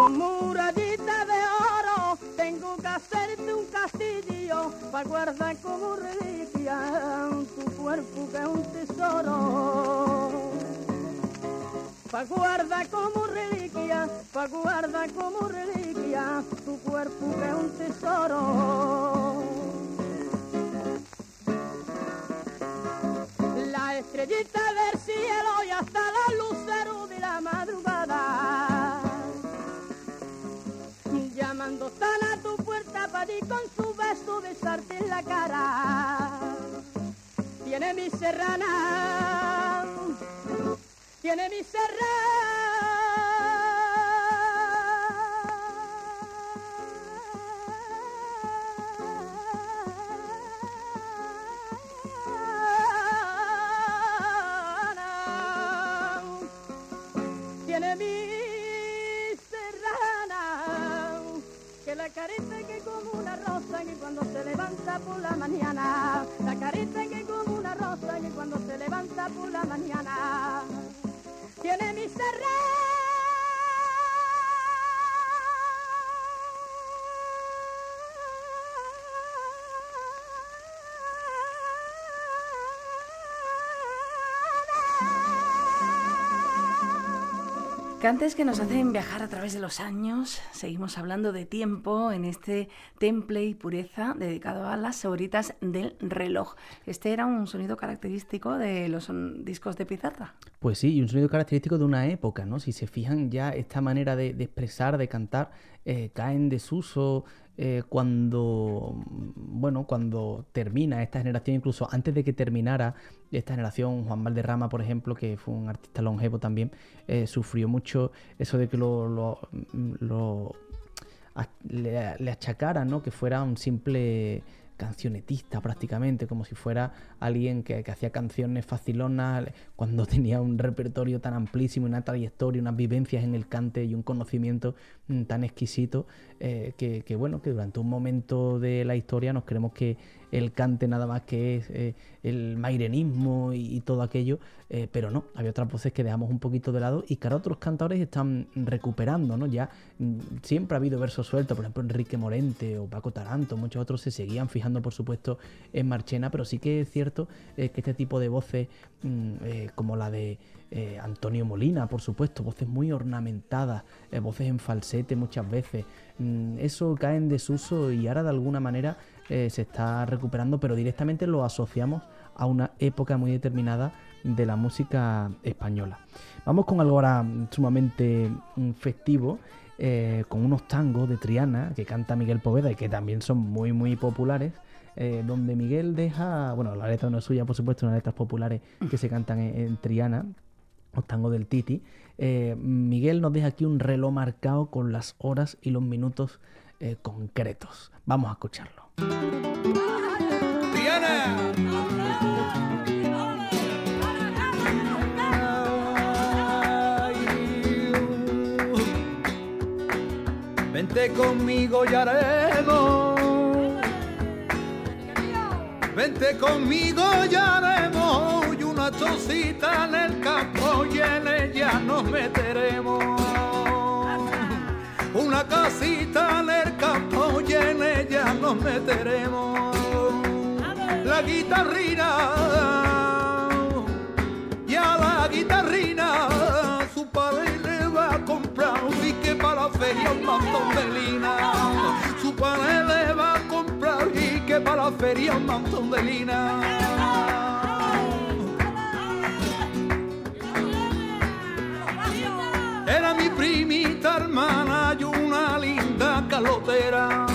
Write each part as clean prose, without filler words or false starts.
Murallita de oro, tengo que hacerte un castillo para guardar como reliquia tu cuerpo que es un tesoro. Pa' guardar como reliquia, pa' guardar como reliquia tu cuerpo que es un tesoro. La estrellita del cielo y hasta la lucero de la madrugada, llamando tan a tu puerta para ir con su beso besarte en la cara. Tiene mi serrana, tiene mi la carita que como una rosa que cuando se levanta por la mañana, la carita que como una rosa que cuando se levanta por la mañana, tiene mi Cantes que nos hacen viajar a través de los años. Seguimos hablando de tiempo en este Temple y Pureza dedicado a las horitas del reloj. Este era un sonido característico de los discos de Pizarra. Pues sí, y un sonido característico de una época, ¿no? Si se fijan, ya esta manera de expresar, de cantar, cae en desuso cuando termina esta generación, incluso antes de que terminara esta generación. Juan Valderrama, por ejemplo, que fue un artista longevo también, sufrió mucho eso de que le achacaran, ¿no? Que fuera un simple cancionetista prácticamente, como si fuera alguien que hacía canciones facilonas, cuando tenía un repertorio tan amplísimo, una trayectoria, unas vivencias en el cante y un conocimiento tan exquisito, que durante un momento de la historia nos creemos que el cante nada más que es el mairenismo y todo aquello, pero no, había otras voces que dejamos un poquito de lado y que ahora otros cantadores están recuperando, ¿no? Ya siempre ha habido versos sueltos, por ejemplo Enrique Morente o Paco Taranto, muchos otros se seguían fijando por supuesto en Marchena, pero sí que es cierto que este tipo de voces como la de Antonio Molina, por supuesto, voces muy ornamentadas, voces en falsete muchas veces, eso cae en desuso y ahora de alguna manera se está recuperando, pero directamente lo asociamos a una época muy determinada de la música española. Vamos con algo ahora sumamente festivo, con unos tangos de Triana que canta Miguel Poveda y que también son muy muy populares, donde Miguel deja, la letra no es suya, por supuesto, unas letras populares que se cantan en Triana, los tangos del Titi. Miguel nos deja aquí un reloj marcado con las horas y los minutos concretos. Vamos a escucharlo. Triana. Vente conmigo y haremos. Vente conmigo y haremos y una chocita en el campo y en ella nos meteremos. Una casita en el campo y en ella nos meteremos. La guitarrina y a la guitarrina su padre le va a comprar un pique para la feria, un montón de lina. Su padre le va a comprar y que para la feria un montón de lina. Era mi primita hermana y una linda calotera.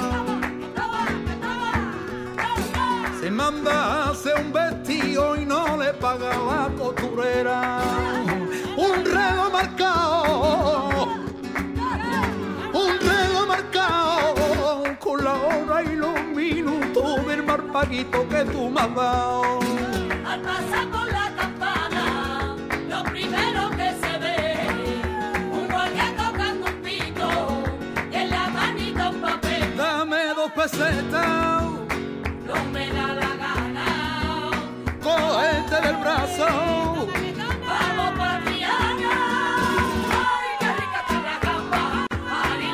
Se manda a hacer un vestido y no le paga la costurera. Un reloj marcado, un reloj marcado con la hora y los minutos del marpaguito que tú me has dado. Al pasar por la campana, lo primero que se ve, un guardia tocando un pito y en la manita un papel. Dame 2 pesetas, no me da la gana, cógete del brazo. vamos pa' Triana. Ay, qué rica está la gamba, María.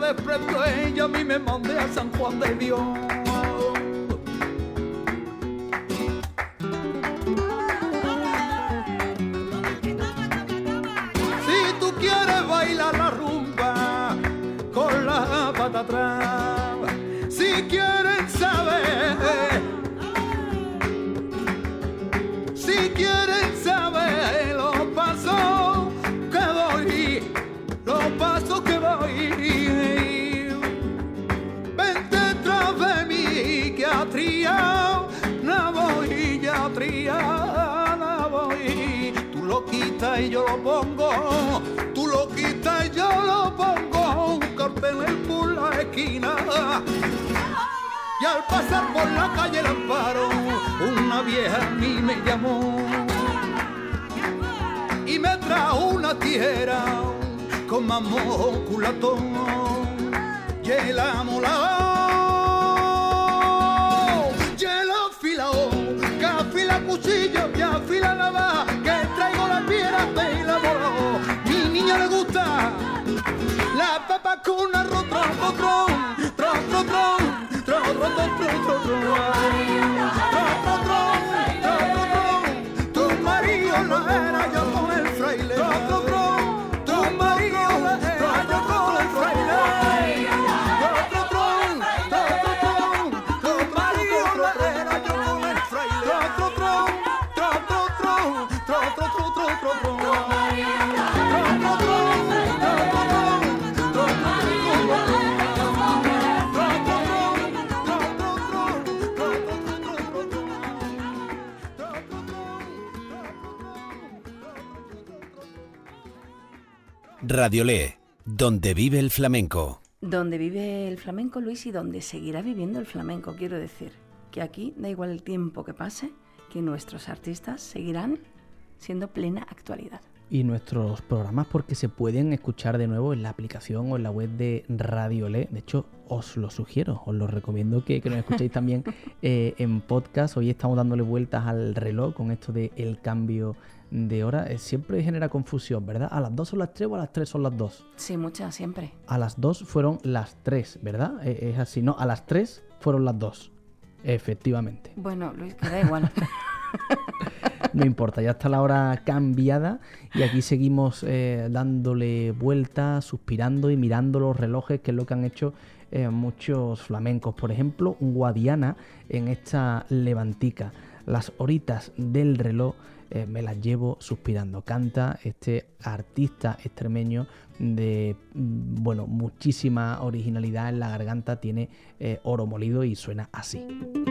desprecio ella a mí me mandé a San Juan de Dios. Si tú quieres bailar la rumba con la pata atrás, si quieren saber, si quieren saber los pasos que doy, los pasos que voy, vente tras de mí que a triar, no voy, ya a triar, no voy. Tú lo quitas y yo lo pongo, tú lo quitas y yo lo pongo, un cartel por la esquina. Y al pasar por la calle El Amparo, una vieja a mí me llamó y me trajo una tijera con mamón culatón y el amolao y el afilao que afila cuchillo y afila navaja, que traigo la piedra de la morao. Mi niña le gusta la papa con arroz, tron, tu marido no era yo con el fraile, tu marido no era yo con el fraile, tu marido no era yo con el fraile, Radiolé, donde vive el flamenco. Donde vive el flamenco, Luis, y donde seguirá viviendo el flamenco, quiero decir. Que aquí, da igual el tiempo que pase, que nuestros artistas seguirán siendo plena actualidad. Y nuestros programas, porque se pueden escuchar de nuevo en la aplicación o en la web de Radiolé. De hecho, os lo sugiero, os lo recomiendo que nos escuchéis también en podcast. Hoy estamos dándole vueltas al reloj con esto de el cambio de hora. Siempre genera confusión, ¿verdad? ¿A las 2 son las 3 o a las 3 son las 2? Sí, muchas, siempre. A las 2 fueron las 3, ¿verdad? Es así, ¿no? A las 3 fueron las 2. Efectivamente. Bueno, Luis, que da igual. No importa, ya está la hora cambiada y aquí seguimos dándole vueltas, suspirando y mirando los relojes, que es lo que han hecho muchos flamencos. Por ejemplo, un Guadiana en esta levantica. Las horitas del reloj me las llevo suspirando. Canta este artista extremeño de muchísima originalidad en la garganta, tiene oro molido y suena así.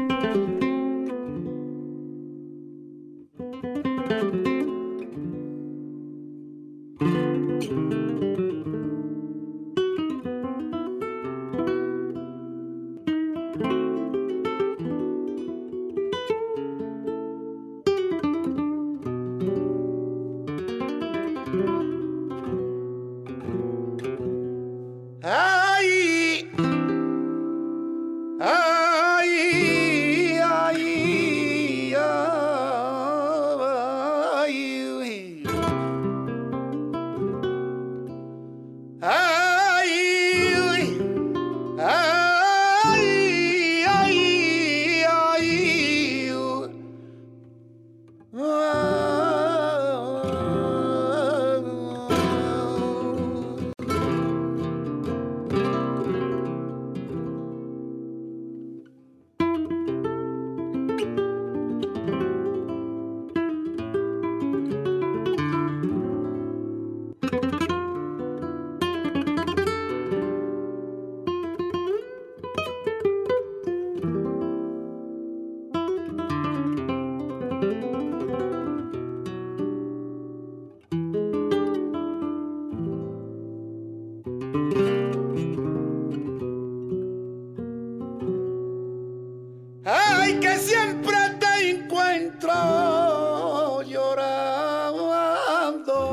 Ay, que siempre te encuentro llorando.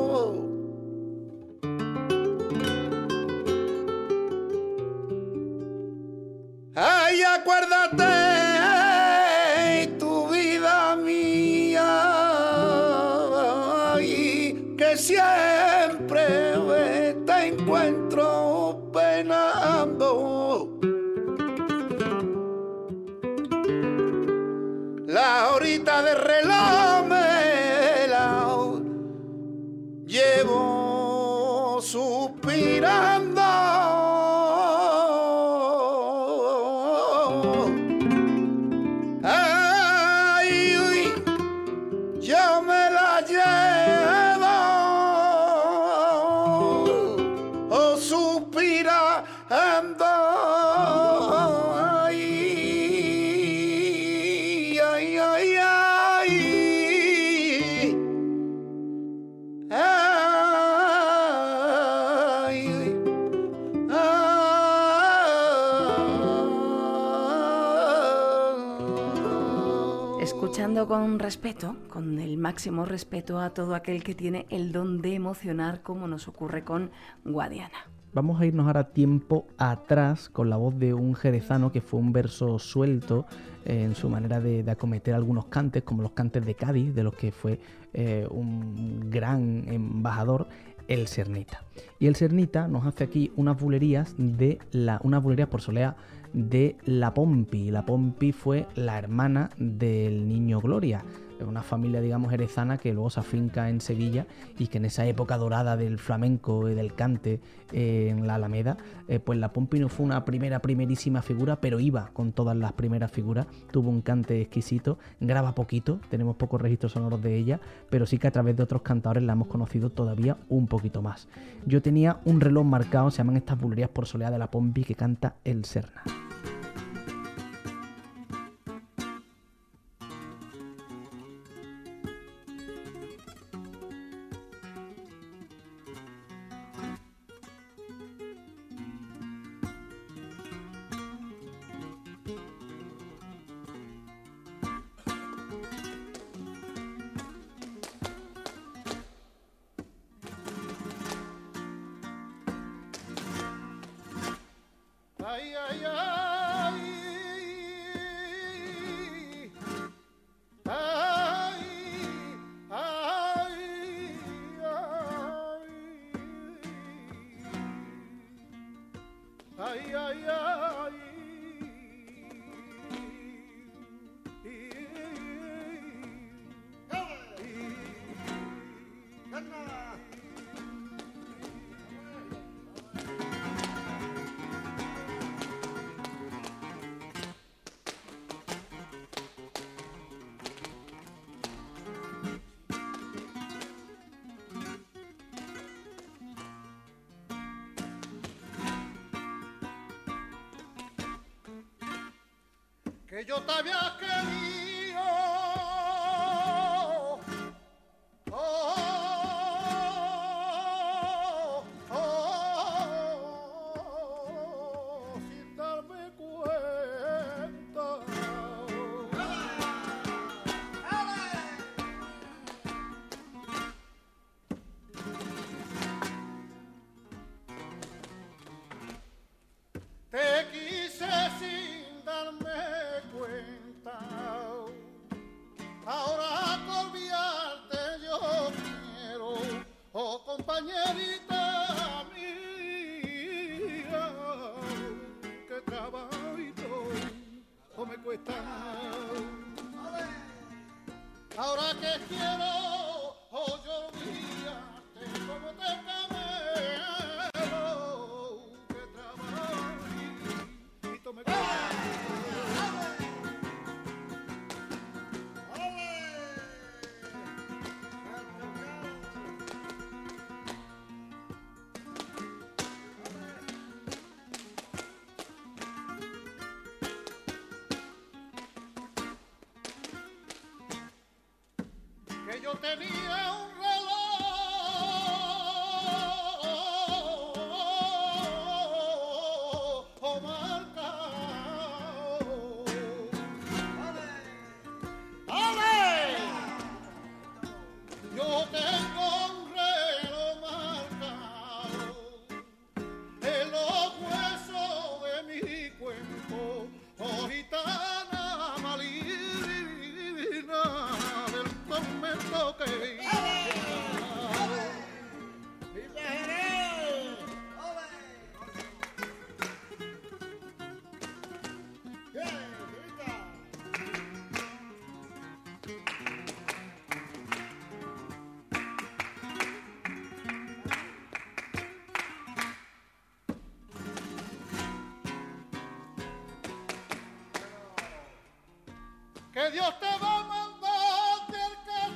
Ay, acuérdate tu vida mía, ay, que siempre te encuentro pena. mirando la horita de reloj me la llevo suspirando. Ay, uy, yo me la llevo suspirando. Escuchando con respeto, con el máximo respeto a todo aquel que tiene el don de emocionar, como nos ocurre con Guadiana. Vamos a irnos ahora tiempo atrás con la voz de un jerezano que fue un verso suelto en su manera de acometer algunos cantes, como los cantes de Cádiz, de los que fue un gran embajador, el Cernita. Y el Cernita nos hace aquí unas bulerías por solea de La Pompi. La Pompi fue la hermana del Niño Gloria, una familia, digamos, jerezana que luego se afinca en Sevilla y que en esa época dorada del flamenco y del cante en la Alameda, pues La Pompi no fue una primerísima figura, pero iba con todas las primeras figuras, tuvo un cante exquisito, graba poquito, tenemos pocos registros sonoros de ella, pero sí que a través de otros cantadores la hemos conocido todavía un poquito más. Yo tenía un reloj marcado, se llaman estas bulerías por solea de La Pompi, que canta el Serna. Ay, ay, ay, ay, ay, ay, ay, ay. Que yo te había querido, sin darme cuenta. Te quise sin darme cuenta. Ahora por olvidarte yo quiero, oh compañerita mía, que trabajito o me cuesta. Ahora que quiero, oh yo olvidarte como te camelo, que trabajito me cuesta. Que yo tenía un reloj marcado. ¡Ale! Yo tengo un reloj marcado en los huesos de mi cuerpo, oh gitana malina del tormento que que Dios te va a mandar del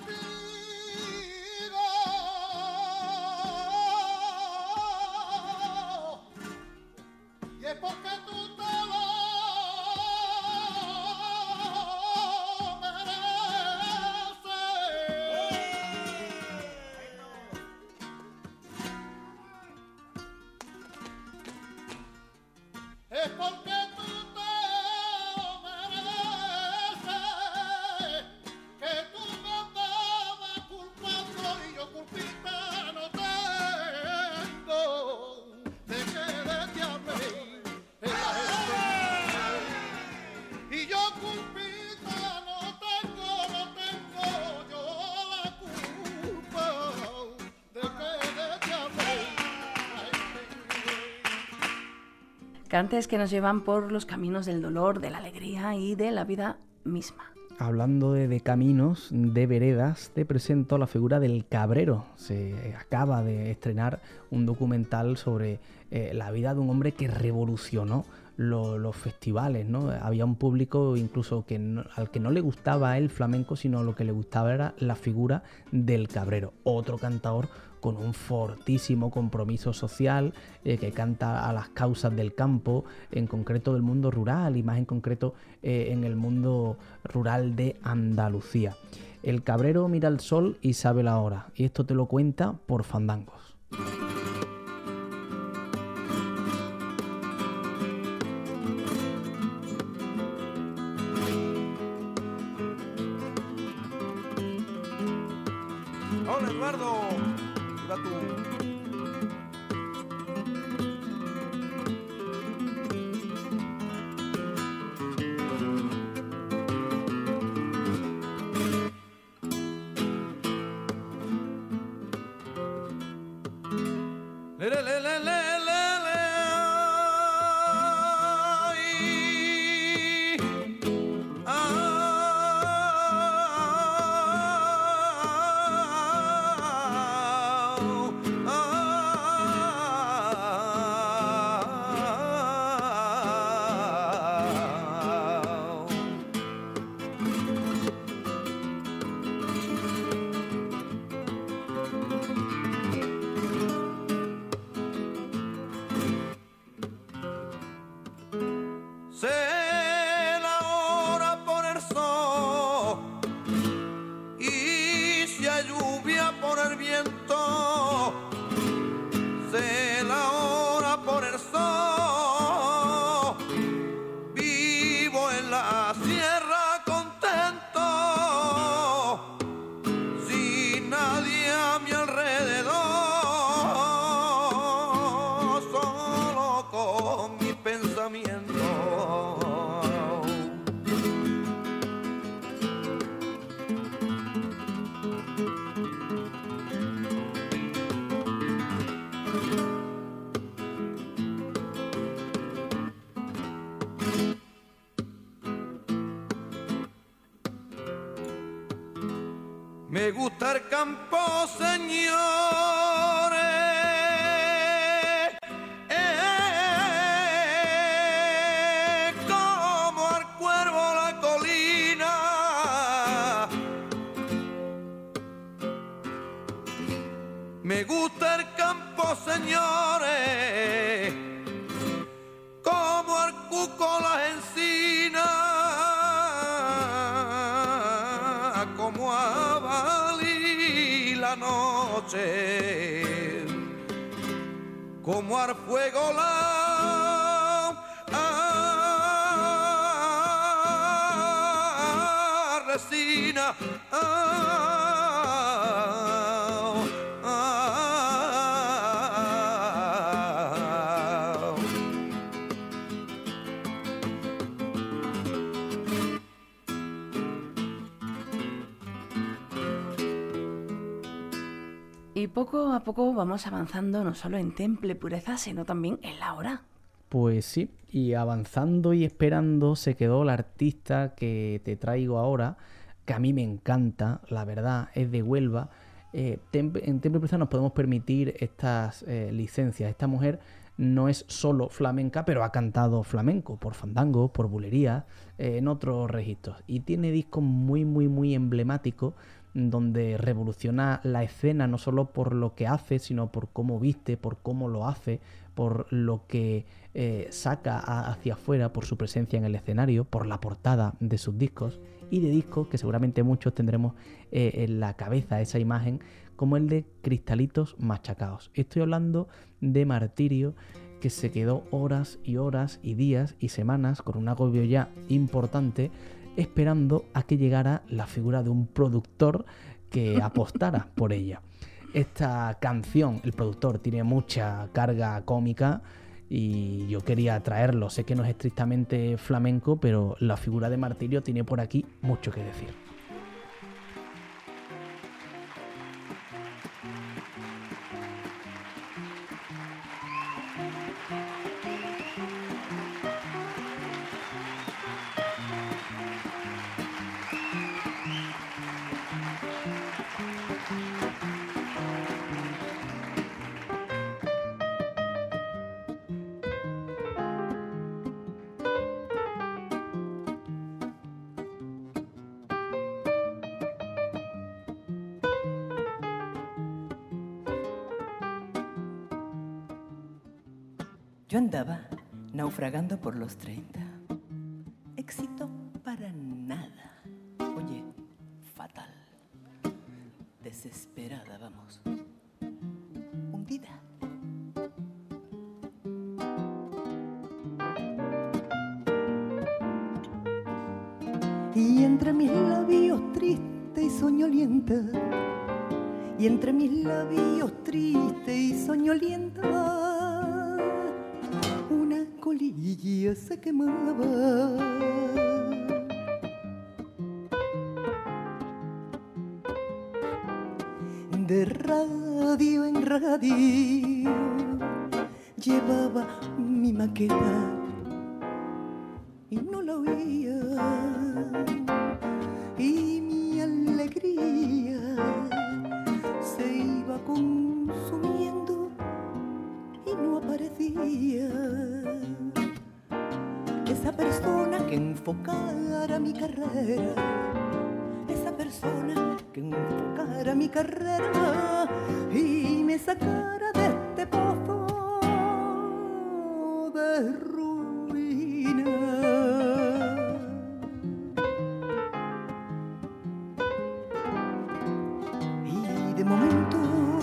castigo, y es porque tú te lo mereces. Es porque tú te lo mereces, que tú me andabas culpando y yo culpita no tengo, de que de ti hablé en la gente. Y yo culpita no tengo yo la culpa, de que de ti hablé en la gente. Cantes que nos llevan por los caminos del dolor, de la alegría y de la vida misma. Hablando de caminos, de veredas, te presento la figura del cabrero. Se acaba de estrenar un documental sobre la vida de un hombre que revolucionó los festivales, ¿no? Había un público incluso al que no le gustaba el flamenco, sino lo que le gustaba era la figura del cabrero. Otro cantador con un fortísimo compromiso social, que canta a las causas del campo, en concreto del mundo rural y más en concreto en el mundo rural de Andalucía. El cabrero mira el sol y sabe la hora, y esto te lo cuenta por Fandangos. Hola Eduardo, viva tú. Le, le, le, le, le, le, ay. Sé la hora poner sol y si hay lluvia poner viento. Sé la hora poner sol. Vivo en la sierra contento, sin nadie a mi alrededor, solo con mi pensamiento. Me gusta el campo, señores, como al cuervo la colina. Me gusta el campo, señores, como al cuco las encinas, como a Bali la noche, como al fuego la resina. Y poco a poco vamos avanzando no solo en temple pureza, sino también en la hora. Pues sí, y avanzando y esperando se quedó la artista que te traigo ahora, que a mí me encanta, la verdad, es de Huelva, En Temple Pureza nos podemos permitir estas licencias. Esta mujer no es solo flamenca, pero ha cantado flamenco por fandangos, por bulerías, en otros registros. Y tiene discos muy, muy, muy emblemáticos donde revoluciona la escena no solo por lo que hace, sino por cómo viste, por cómo lo hace, por lo que saca hacia afuera, por su presencia en el escenario, por la portada de sus discos y de discos que seguramente muchos tendremos en la cabeza esa imagen, como el de Cristalitos Machacados. Estoy hablando de Martirio, que se quedó horas y horas y días y semanas con un agobio ya importante, esperando a que llegara la figura de un productor que apostara por ella. Esta canción, el productor tiene mucha carga cómica y yo quería traerlo. Sé que no es estrictamente flamenco, pero la figura de Martirio tiene por aquí mucho que decir. Yo andaba naufragando por los 30. Éxito para nada. Oye, fatal. Desesperada, vamos. Hundida. Y entre mis labios triste y soñolienta, y entre mis labios triste y soñolienta, una colilla se quemaba. De radio en radio llevaba mi maqueta y no la oía, y mi alegría se iba consumiendo y no aparecía esa persona que enfocara mi carrera, esa persona que enfocara mi carrera y me sacara de este pozo de ruina. Y de momento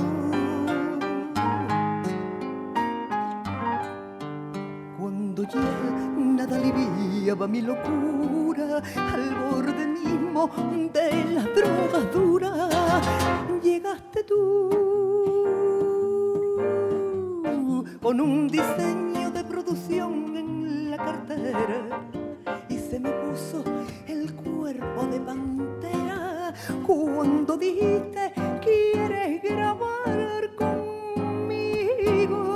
cuando ya nada aliviaba mi locura, al borde mismo de las drogas duras, llegaste tú con un diseño de producción en la cartera y se me puso el cuerpo de pantera cuando dijiste quieres grabar conmigo.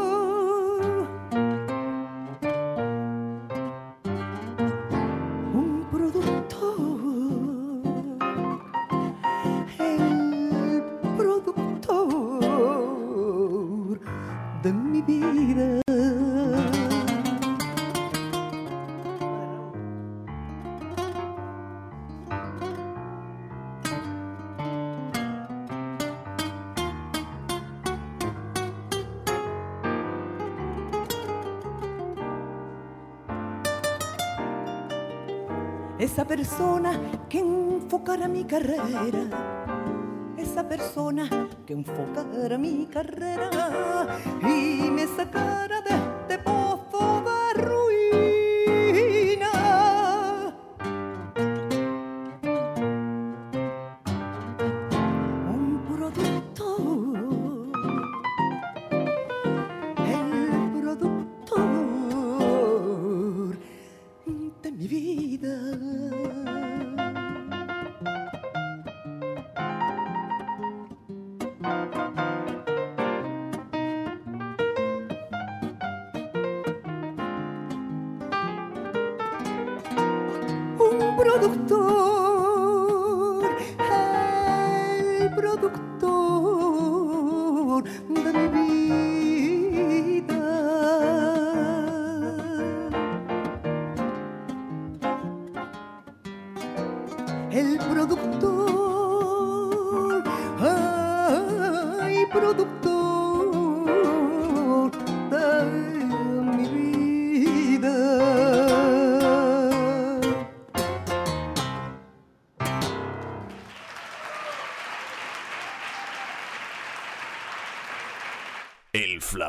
De mi vida. Esa persona que enfocara mi carrera, esa persona que enfocara mi carrera y me sacara de este pozo de ruina. Un productor, el productor de mi vida. Productor, el productor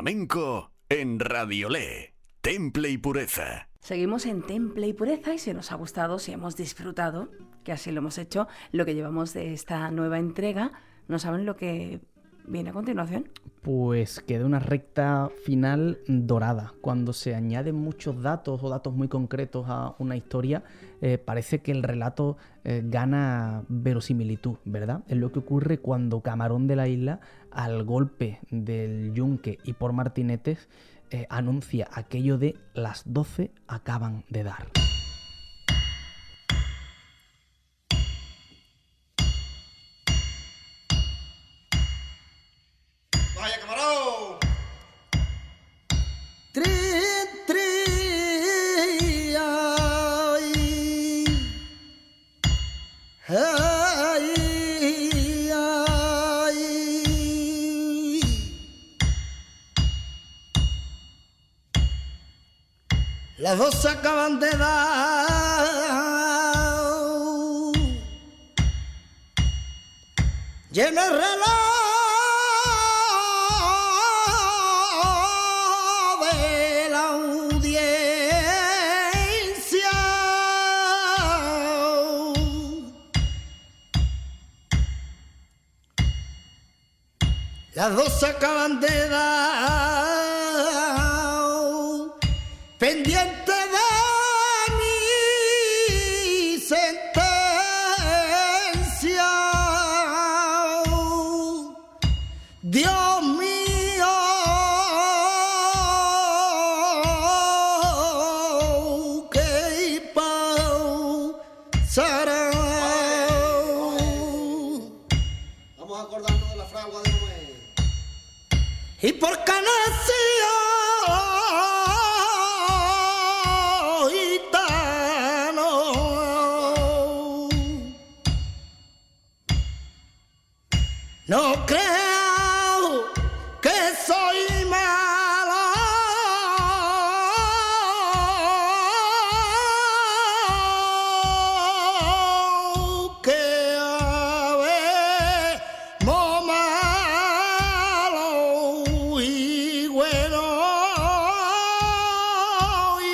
flamenco en Radiolé, Temple y Pureza. Seguimos en Temple y Pureza y si nos ha gustado, si hemos disfrutado, que así lo hemos hecho, lo que llevamos de esta nueva entrega, ¿no saben lo que viene a continuación? Pues queda una recta final dorada. Cuando se añaden muchos datos o datos muy concretos a una historia, parece que el relato gana verosimilitud, ¿verdad? Es lo que ocurre cuando Camarón de la Isla, al golpe del yunque y por martinetes, anuncia aquello de las 12 acaban de dar. ¡Vaya, camarón! Tri, ay, ay, ay. Las 12 acaban de dar. Llena el reloj de la audiencia. Las 12 acaban de dar. Pendiente de mi sentencia. Dios mío, ¿qué pasará? Vamos acordando de la fragua de Noé. Y por nació gitano, no creo que soy malo, que habemos malo y bueno y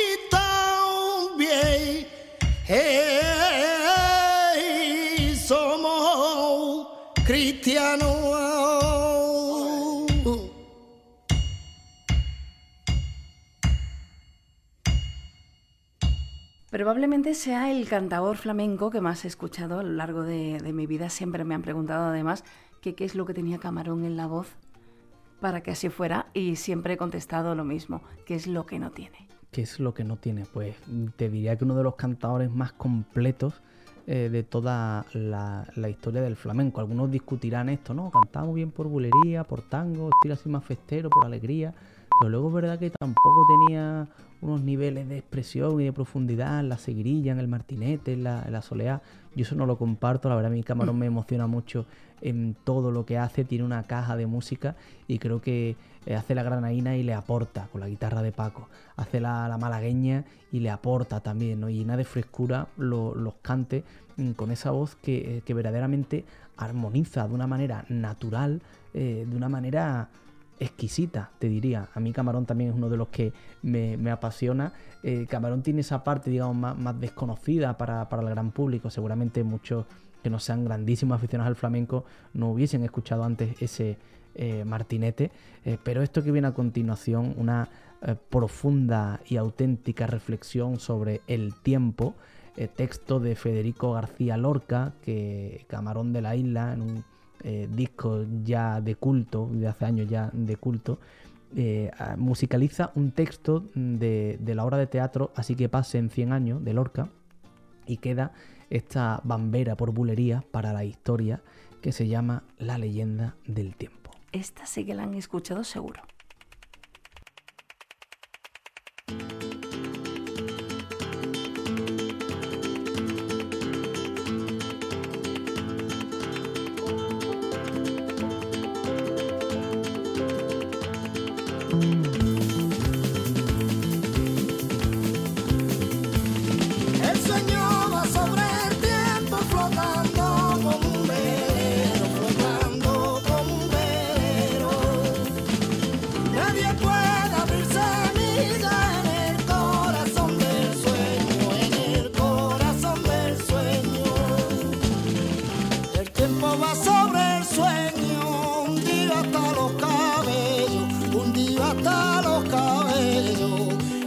también somos cristianos. Probablemente sea el cantador flamenco que más he escuchado a lo largo de mi vida. Siempre me han preguntado además que qué es lo que tenía Camarón en la voz para que así fuera y siempre he contestado lo mismo, qué es lo que no tiene. ¿Qué es lo que no tiene? Pues te diría que uno de los cantadores más completos de toda la historia del flamenco. Algunos discutirán esto, ¿no? Cantaba muy bien por bulería, por tango, estilo así más festero, por alegría, pero luego es verdad que tampoco tenía unos niveles de expresión y de profundidad en la seguirilla, en el martinete, en la soleá. Yo eso no lo comparto, la verdad mi Camarón me emociona mucho en todo lo que hace, tiene una caja de música y creo que hace la granaína y le aporta con la guitarra de Paco, hace la malagueña y le aporta también, ¿no? Y llena de frescura los cantes con esa voz que verdaderamente armoniza de una manera natural, de una manera exquisita, te diría. A mí Camarón también es uno de los que me apasiona. Camarón tiene esa parte, digamos, más desconocida para el gran público. Seguramente muchos que no sean grandísimos aficionados al flamenco no hubiesen escuchado antes ese martinete, pero esto que viene a continuación, una profunda y auténtica reflexión sobre el tiempo, texto de Federico García Lorca, que Camarón de la Isla, en un disco ya de culto, de hace años ya de culto, musicaliza un texto de la obra de teatro Así que pasen 100 años de Lorca y queda esta bambera por bulería para la historia que se llama La leyenda del tiempo. Esta sí que la han escuchado seguro. El sueño va sobre el tiempo flotando como un velero, flotando como un velero.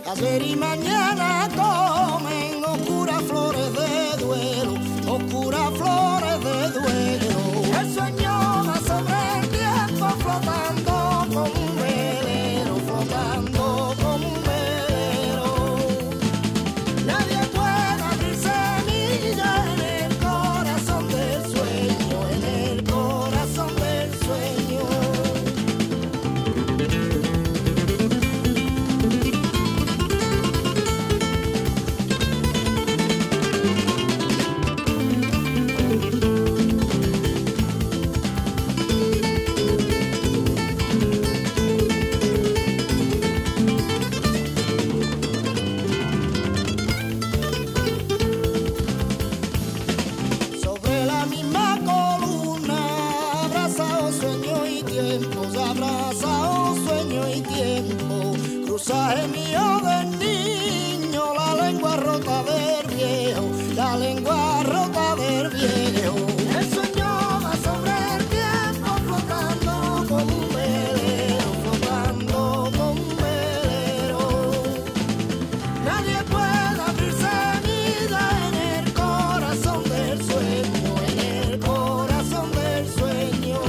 Ayer y mañana comen oscuras flores de duelo, oscuras flores de duelo. El sueño va sobre el tiempo flotando como un velero, flotando como un velero. Nadie puede abrir semilla en el corazón del sueño, en el corazón del sueño. Sobre la misma columna, abrazados sueño y tiempos, abrazados sueño y tiempo. Cruzaje mío del niño, la lengua rota del viejo, la lengua rota del viejo. El sueño va sobre el tiempo flotando como un velero, flotando como un velero. Nadie puede abrir semilla en el corazón del sueño, en el corazón del sueño.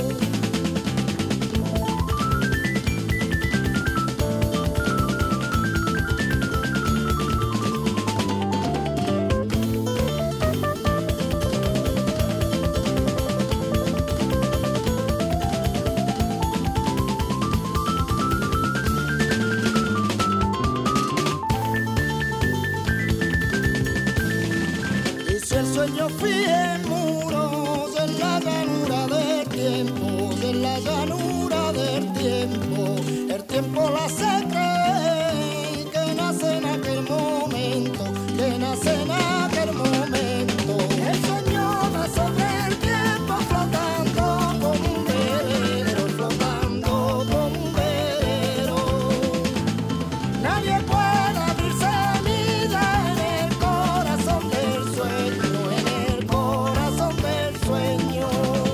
Y si el sueño fije muros en la llanura del tiempo, en la llanura del tiempo, el tiempo la hace creer que nace en aquel momento, que nace en aquel momento. El sueño va sobre el tiempo flotando como un velero, flotando como un velero. Nadie puede abrir semilla en el corazón del sueño, en el corazón del sueño.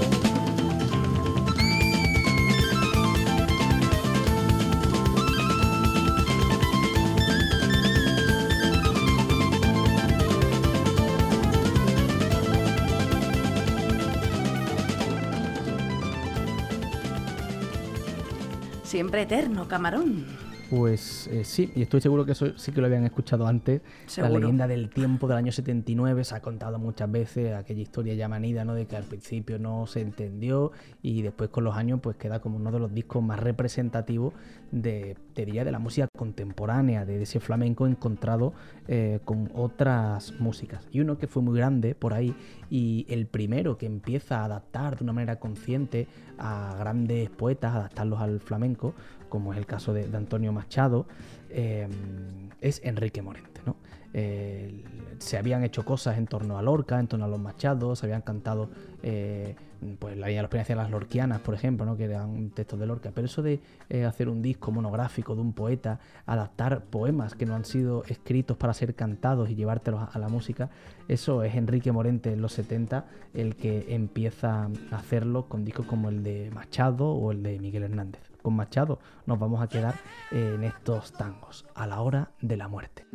Siempre eterno, Camarón. Pues sí, y estoy seguro que eso sí que lo habían escuchado antes. Seguro. La leyenda del tiempo del año 79 se ha contado muchas veces, aquella historia ya manida, ¿no? De que al principio no se entendió y después con los años pues queda como uno de los discos más representativos de la música contemporánea, de ese flamenco encontrado con otras músicas. Y uno que fue muy grande por ahí y el primero que empieza a adaptar de una manera consciente a grandes poetas, adaptarlos al flamenco, como es el caso de Antonio Machado, es Enrique Morente, ¿no? Se habían hecho cosas en torno a Lorca, en torno a los Machados, se habían cantado pues la línea de la experiencia de las lorquianas, por ejemplo, ¿no? Que eran textos de Lorca, pero eso de hacer un disco monográfico de un poeta, adaptar poemas que no han sido escritos para ser cantados y llevártelos a la música, eso es Enrique Morente en los 70 el que empieza a hacerlo con discos como el de Machado o el de Miguel Hernández. Con Machado nos vamos a quedar en estos tangos, A la hora de la muerte.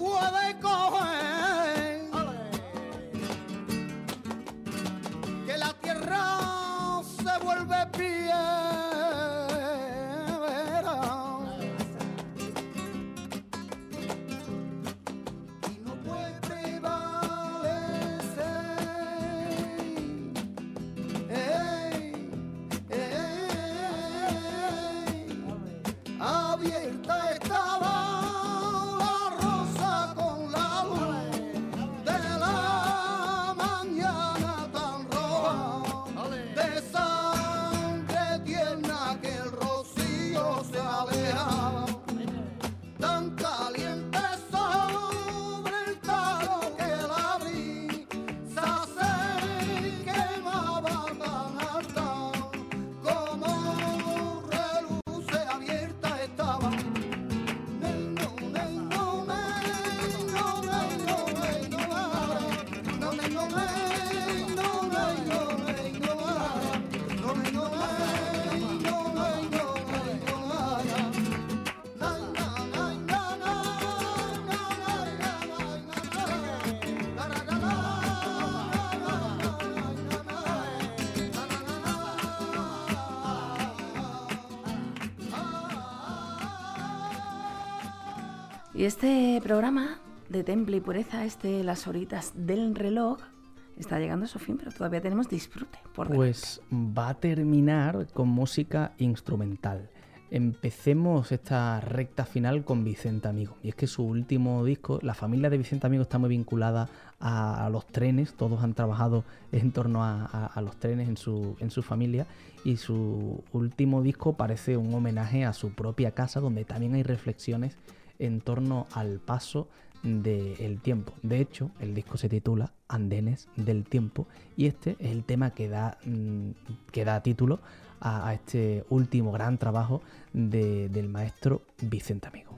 puede coger, que la tierra se vuelve piedra y no puede prevalecer. Abierta estaba la rosa con la luz de la mañana tan roja, de sangre tierna que el rocío se alejaba, tan caliente sobre el talo que la brisa se quemaba tan alta, como reluce abierta estaba. Y este programa de Temple y Pureza, Las horitas del reloj, está llegando a su fin, pero todavía tenemos disfrute por delante. Pues va a terminar con música instrumental. Empecemos esta recta final con Vicente Amigo. Y es que su último disco, la familia de Vicente Amigo está muy vinculada a los trenes. Todos han trabajado en torno a los trenes en su familia. Y su último disco parece un homenaje a su propia casa, donde también hay reflexiones en torno al paso del tiempo. De hecho, el disco se titula Andenes del Tiempo y este es el tema que da título a este último gran trabajo del maestro Vicente Amigo.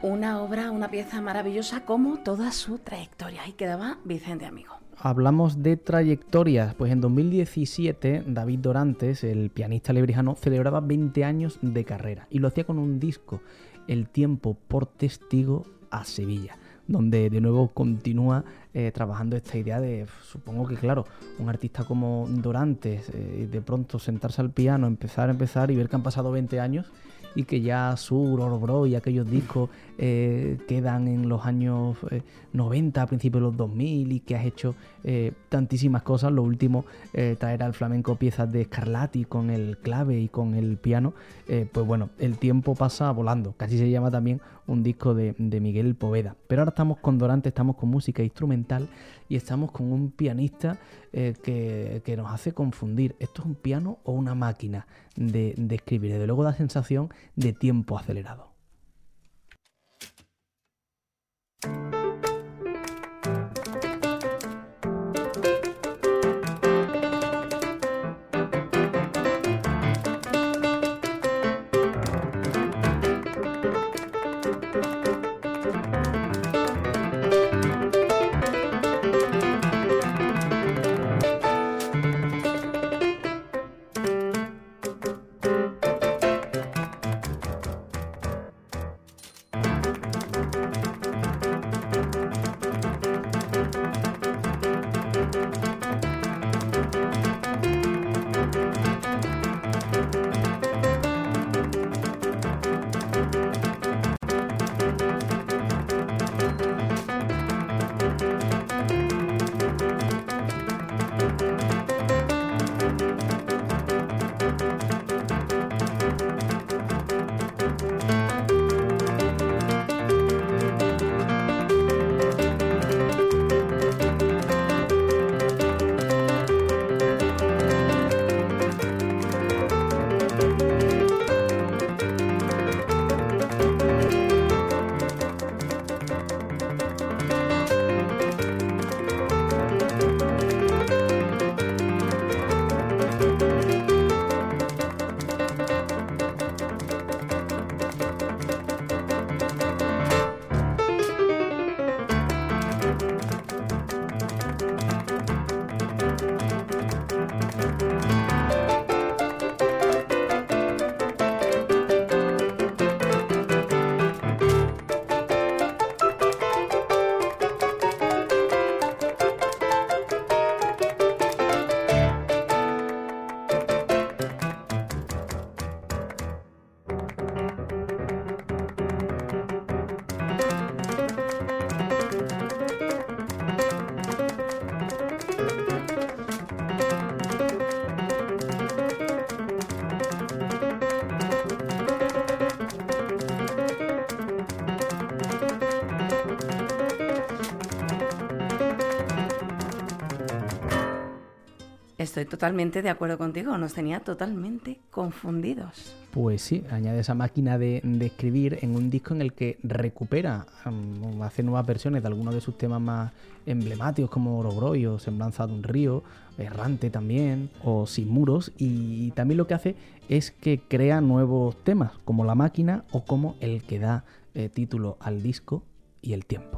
Una obra, una pieza maravillosa como toda su trayectoria. Ahí quedaba Vicente Amigo. Hablamos de trayectorias, pues en 2017 David Dorantes, el pianista lebrijano, celebraba 20 años de carrera y lo hacía con un disco, El tiempo por testigo a Sevilla, donde de nuevo continúa trabajando esta idea de, supongo que claro, un artista como Dorantes, de pronto sentarse al piano, empezar y ver que han pasado 20 años y que ya Sur, Orbro y aquellos discos quedan en los años 90, a principios de los 2000, y que has hecho tantísimas cosas. Lo último, traer al flamenco piezas de Scarlatti con el clave y con el piano, pues bueno, el tiempo pasa volando. Casi se llama también un disco de Miguel Poveda. Pero ahora estamos con Dorantes, estamos con música instrumental y estamos con un pianista que nos hace confundir. ¿Esto es un piano o una máquina de escribir? Desde luego da sensación de tiempo acelerado. Estoy totalmente de acuerdo contigo, nos tenía totalmente confundidos. Pues sí, añade esa máquina de escribir en un disco en el que recupera, hace nuevas versiones de algunos de sus temas más emblemáticos como Orobroy o Semblanza de un río, Errante también, o Sin muros, y también lo que hace es que crea nuevos temas como La máquina o como el que da título al disco y El tiempo.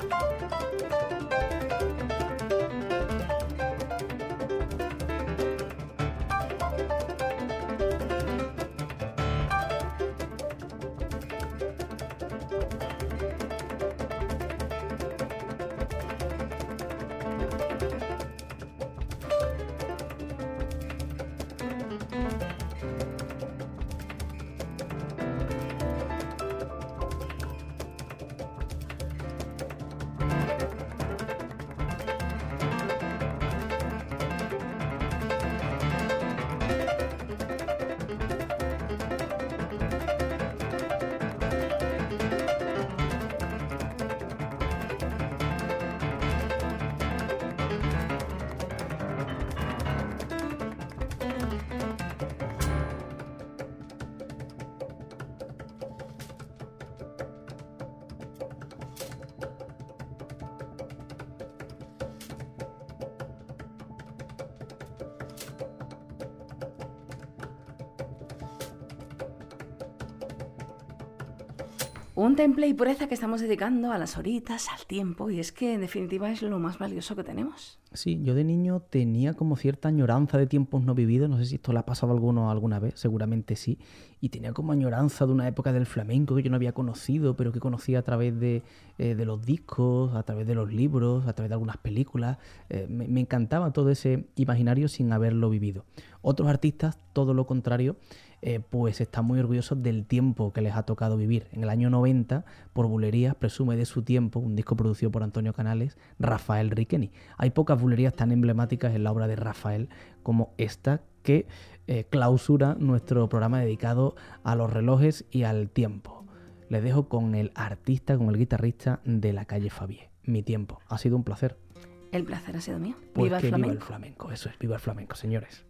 Un temple y pureza que estamos dedicando a las horitas, al tiempo, y es que en definitiva es lo más valioso que tenemos. Sí, yo de niño tenía como cierta añoranza de tiempos no vividos, no sé si esto le ha pasado a alguno alguna vez, seguramente sí, y tenía como añoranza de una época del flamenco que yo no había conocido, pero que conocía a través de los discos, a través de los libros, a través de algunas películas. Me encantaba todo ese imaginario sin haberlo vivido. Otros artistas, todo lo contrario, pues están muy orgullosos del tiempo que les ha tocado vivir. En el año 90, por Bulerías, presume de su tiempo, un disco producido por Antonio Canales, Rafael Riqueni. Hay pocas bulerías tan emblemáticas en la obra de Rafael como esta, que clausura nuestro programa dedicado a los relojes y al tiempo. Les dejo con el artista, con el guitarrista de la calle Fabié. Mi tiempo. Ha sido un placer. El placer ha sido mío. Pues ¡Viva el flamenco! Viva el flamenco, eso es, viva el flamenco, señores.